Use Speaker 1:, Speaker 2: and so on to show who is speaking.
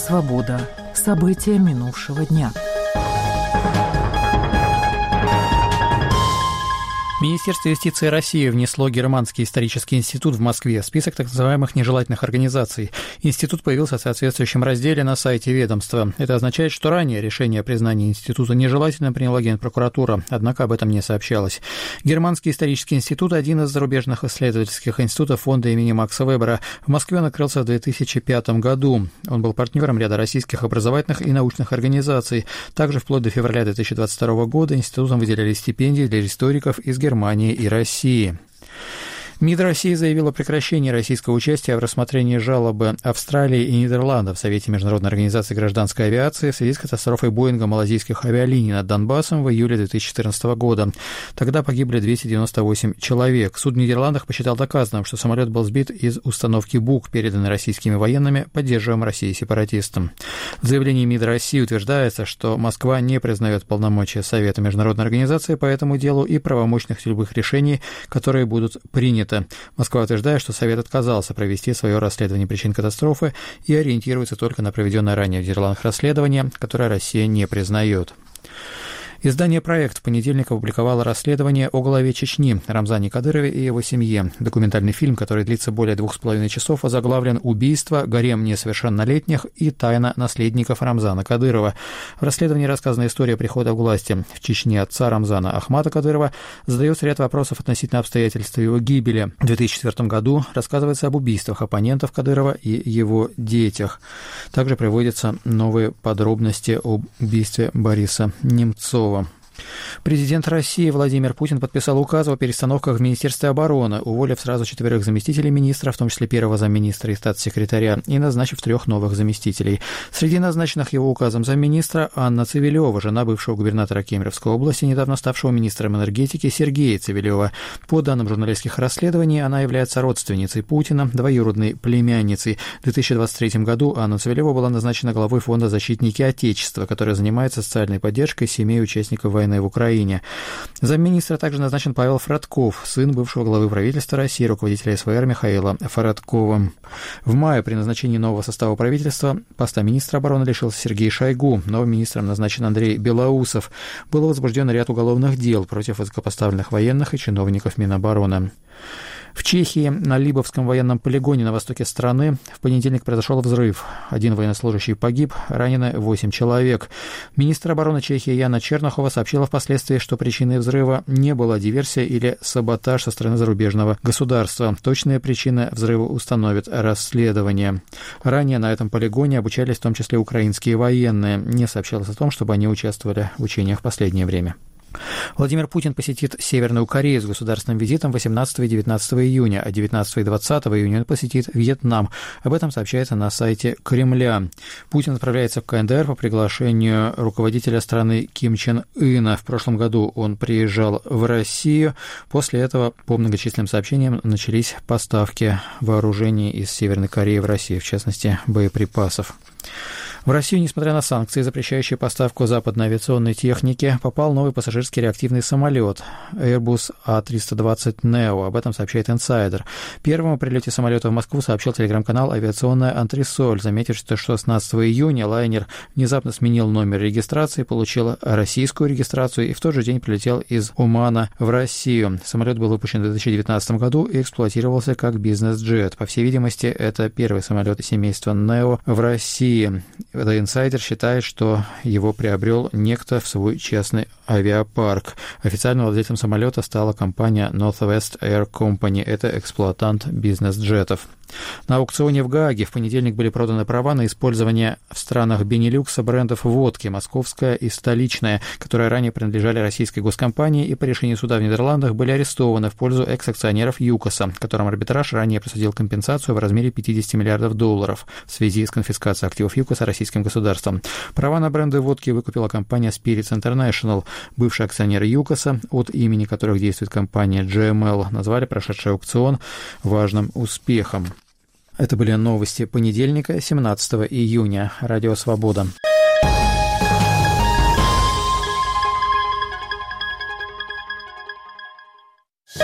Speaker 1: «Свобода». События минувшего дня.
Speaker 2: Министерство юстиции России внесло Германский исторический институт в Москве в список так называемых нежелательных организаций. Институт появился в соответствующем разделе на сайте ведомства. Это означает, что ранее решение о признании института нежелательным приняла Генпрокуратура, однако об этом не сообщалось. Германский исторический институт – один из зарубежных исследовательских институтов фонда имени Макса Вебера. В Москве он открылся в 2005 году. Он был партнером ряда российских образовательных и научных организаций. Также вплоть до февраля 2022 года институтом выделяли стипендии для историков из Германии и России. МИД России заявил о прекращении российского участия в рассмотрении жалобы Австралии и Нидерландов в Совете Международной организации гражданской авиации в связи с катастрофой Боинга малазийских авиалиний над Донбассом в июле 2014 года. Тогда погибли 298 человек. Суд в Нидерландах посчитал доказанным, что самолет был сбит из установки БУК, переданной российскими военными, поддерживаемым Россией сепаратистам. В заявлении МИД России утверждается, что Москва не признает полномочия Совета Международной организации по этому делу и правомочных любых решений, которые будут приняты. Москва утверждает, что Совет отказался провести свое расследование причин катастрофы и ориентируется только на проведенное ранее в Нидерландах расследование, которое Россия не признает. Издание «Проект» в понедельник опубликовало расследование о главе Чечни Рамзане Кадырове и его семье. Документальный фильм, который длится более 2,5 часов, озаглавлен «Убийство, гарем несовершеннолетних и тайна наследников Рамзана Кадырова». В расследовании рассказана история прихода к власти в Чечне отца Рамзана Ахмата Кадырова. Задается ряд вопросов относительно обстоятельств его гибели. В 2004 году рассказывается об убийствах оппонентов Кадырова и его детях. Также приводятся новые подробности об убийстве Бориса Немцова. Президент России Владимир Путин подписал указ о перестановках в Министерстве обороны, уволив сразу 4 заместителей министра, в том числе первого замминистра и статс-секретаря, и назначив 3 новых заместителей. Среди назначенных его указом замминистра Анна Цивилева, жена бывшего губернатора Кемеровской области, недавно ставшего министром энергетики Сергея Цивилева. По данным журналистских расследований, она является родственницей Путина, двоюродной племянницей. В 2023 году Анна Цивилева была назначена главой фонда «Защитники Отечества», который занимается социальной поддержкой семей участников войны в Украине. Замминистра также назначен Павел Фродков, сын бывшего главы правительства России, руководителя СВР Михаила Фродкова. В мае при назначении нового состава правительства поста министра обороны лишился Сергей Шойгу. Новым министром назначен Андрей Белоусов. Было возбуждено ряд уголовных дел против высокопоставленных военных и чиновников Минобороны. В Чехии на Либовском военном полигоне на востоке страны в понедельник произошел взрыв. 1 военнослужащий погиб, ранены 8 человек. Министр обороны Чехии Яна Чернохова сообщила впоследствии, что причиной взрыва не была диверсия или саботаж со стороны зарубежного государства. Точные причины взрыва установит расследование. Ранее на этом полигоне обучались в том числе украинские военные. Не сообщалось о том, чтобы они участвовали в учениях в последнее время. Владимир Путин посетит Северную Корею с государственным визитом 18 и 19 июня, а 19 и 20 июня он посетит Вьетнам. Об этом сообщается на сайте Кремля. Путин отправляется в КНДР по приглашению руководителя страны Ким Чен Ына. В прошлом году он приезжал в Россию. После этого, по многочисленным сообщениям, начались поставки вооружений из Северной Кореи в Россию, в частности, боеприпасов. В Россию, несмотря на санкции, запрещающие поставку западной авиационной техники, попал новый пассажирский реактивный самолет Airbus A320 Neo. Об этом сообщает Insider. Первым о прилете самолета в Москву сообщил телеграм-канал «Авиационная Антресоль», заметив, что 16 июня лайнер внезапно сменил номер регистрации, получил российскую регистрацию и в тот же день прилетел из Омана в Россию. Самолет был выпущен в 2019 году и эксплуатировался как бизнес-джет. По всей видимости, это первый самолет семейства Neo в России. The Insider считает, что его приобрел некто в свой частный авиапарк. Официальным владельцем самолета стала компания Northwest Air Company. Это эксплуатант бизнес-джетов. На аукционе в Гааге в понедельник были проданы права на использование в странах Бенилюкса брендов водки «Московская» и «Столичная», которые ранее принадлежали российской госкомпании и по решению суда в Нидерландах были арестованы в пользу экс-акционеров ЮКОСа, которым арбитраж ранее присудил компенсацию в размере $50 миллиардов в связи с конфискацией активов ЮКОСа российским государством. Права на бренды водки выкупила компания Spirits International. Бывшие акционеры ЮКОСа, от имени которых действует компания GML, назвали прошедший аукцион важным успехом. Это были новости понедельника, 17 июня. Радио «Свобода».